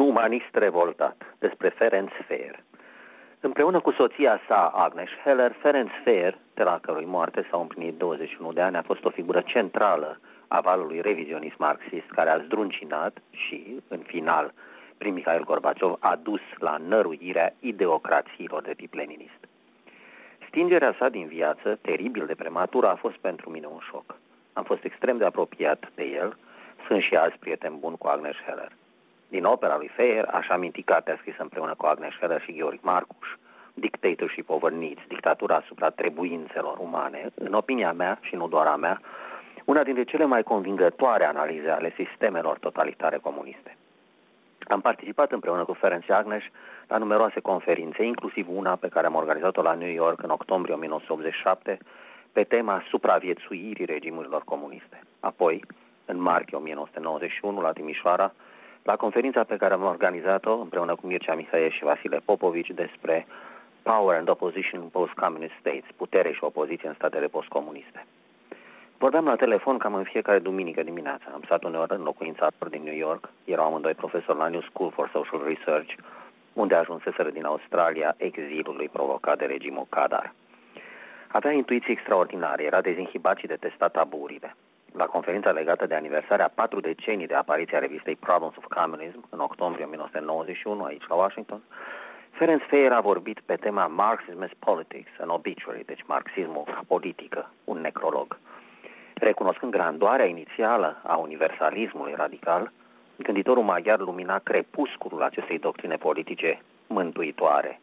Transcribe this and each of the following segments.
umanist revoltat, despre Ferenc Fehr. Împreună cu soția sa, Agnes Heller, Ferenc Fehr, de la cărui moarte s-au împlinit 21 de ani, a fost o figură centrală a valului revizionist marxist, care a zdruncinat și, în final, prin Mikhail Gorbaciov, a dus la năruirea ideocrațiilor de tip leninist. Stingerea sa din viață, teribil de prematură, a fost pentru mine un șoc. Am fost extrem de apropiat de el, sunt și azi prieten bun cu Agnes Heller. Din opera lui Fehr aș aminti cartea scrisă împreună cu Agnes Heller și Georg Marcus, Dictatorship Over Needs, dictatura asupra trebuințelor umane, în opinia mea și nu doar a mea, una dintre cele mai convingătoare analize ale sistemelor totalitare comuniste. Am participat împreună cu Ferenc și Agnes la numeroase conferințe, inclusiv una pe care am organizat-o la New York în octombrie 1987, pe tema supraviețuirii regimurilor comuniste. Apoi, în martie 1991, la Timișoara, la conferința pe care am organizat-o împreună cu Mircea Mihaie și Vasile Popovici despre Power and Opposition in Post-Communist States, putere și opoziție în statele postcomuniste. Vorbeam la telefon cam în fiecare duminică dimineața. Am stat uneori în locuința lor din New York, erau amândoi profesori la New School for Social Research, unde ajunseseră din Australia exilului provocat de regimul Kadar. Avea intuiții extraordinare, era dezinhibat și detesta taburile. La conferința legată de aniversarea 4 decenii de apariția revistei Problems of Communism, în octombrie 1991, aici la Washington, Ferenc Fehr a vorbit pe tema Marxism as Politics, an obituary, deci marxismul ca politică, un necrolog. Recunoscând grandoarea inițială a universalismului radical, gânditorul maghiar lumina crepusculul acestei doctrine politice mântuitoare.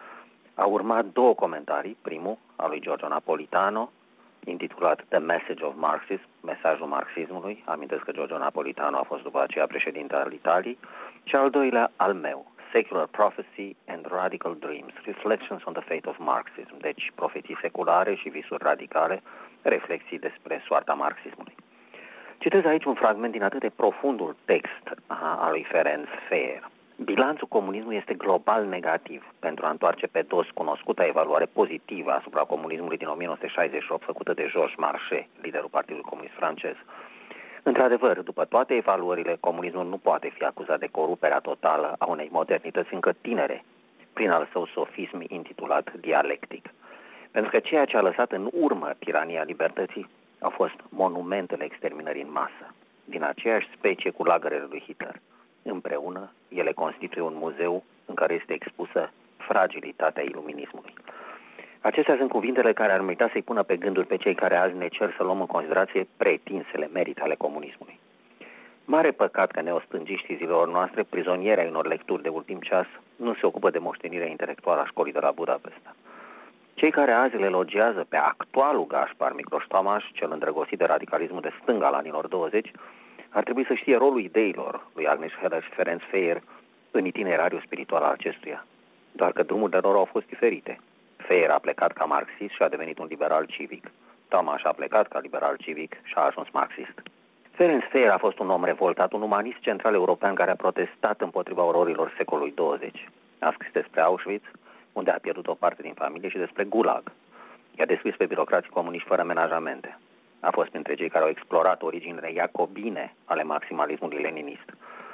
Au urmat două comentarii, primul, al lui Giorgio Napolitano, intitulat The Message of Marxism, mesajul marxismului, amintesc că Giorgio Napolitano a fost după aceea președinte al Italiei, și al doilea al meu, Secular Prophecy and Radical Dreams, Reflections on the Fate of Marxism, deci profeții seculare și visuri radicale, reflexii despre soarta marxismului. Citez aici un fragment din atât de profundul text al lui Ferenc Fehr. Bilanțul comunismului este global negativ, pentru a întoarce pe dos cunoscuta evaluare pozitivă asupra comunismului din 1968 făcută de Georges Marchais, liderul Partidului Comunist francez. Într-adevăr, după toate evaluările, comunismul nu poate fi acuzat de coruperea totală a unei modernități încă tinere, prin al său sofism intitulat dialectic. Pentru că ceea ce a lăsat în urmă tirania libertății au fost monumentele exterminării în masă, din aceeași specie cu lagărele lui Hitler. Împreună, ele constituie un muzeu în care este expusă fragilitatea iluminismului. Acestea sunt cuvintele care ar merita să-i pună pe gânduri pe cei care azi ne cer să luăm în considerație pretinsele merite ale comunismului. Mare păcat că neostângiștii zilelor noastre, prizonieri ai unor lecturi de ultim ceas, nu se ocupă de moștenirea intelectuală a școlii de la Budapesta. Cei care azi le elogiază pe actualul Gaspar Micloș Tomaș, cel îndrăgostit de radicalismul de stânga al anilor 20, ar trebui să știe rolul ideilor lui Agnes Heller și Ferenc Fehr în itinerariul spiritual al acestuia. Doar că drumurile lor au fost diferite. Fehr a plecat ca marxist și a devenit un liberal civic. Tomaș a plecat ca liberal civic și a ajuns marxist. Ferenc Fehr a fost un om revoltat, un umanist central european care a protestat împotriva ororilor secolului 20. A scris despre Auschwitz, unde a pierdut o parte din familie, și despre Gulag. I-a descris pe birocrații comuniști fără menajamente. A fost printre cei care au explorat originile iacobine ale maximalismului leninist.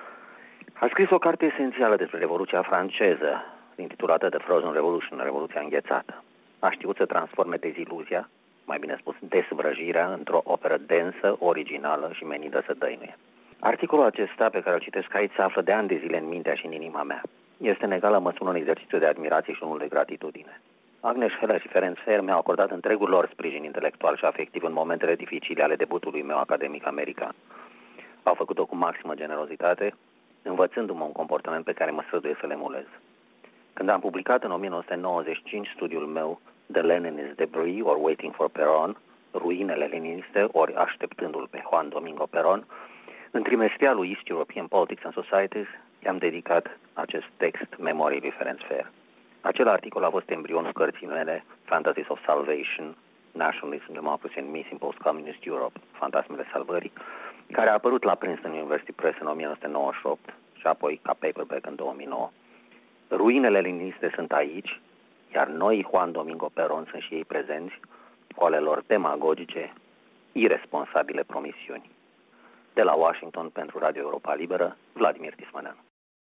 A scris o carte esențială despre Revoluția franceză, intitulată The Frozen Revolution, Revoluția înghețată. A știut să transforme deziluzia, mai bine spus desvrăjirea, într-o operă densă, originală și menită să dăinuie. Articolul acesta, pe care îl citesc aici, se află de ani de zile în mintea și în inima mea. Este în egală măsură un exercițiu de admirație și unul de gratitudine. Agnes Heller și Ferenc Fehr mi-au acordat întregul lor sprijin intelectual și afectiv în momentele dificile ale debutului meu academic american. Au făcut-o cu maximă generozitate, învățându-mă un comportament pe care mă străduiesc să le emulez. Când am publicat în 1995 studiul meu The Leninist Debris or Waiting for Peron, ruinele leniniste ori așteptându-l pe Juan Domingo Perón, în trimestrialul lui East European Politics and Societies i-am dedicat acest text memoriei lui Ferenc Fehr. Acel articol a fost embrionul cărții mele Fantasies of Salvation, Nationalism, Democracy and Peace in Post-Communist Europe, Fantasmele Salvării, care a apărut la Princeton University Press în 1998 și apoi ca paperback în 2009. Ruinele leniniste sunt aici, iar noi, Juan Domingo Perón, sunt și ei prezenți, cu ale lor demagogice, iresponsabile promisiuni. De la Washington, pentru Radio Europa Liberă, Vladimir Tismaneanu.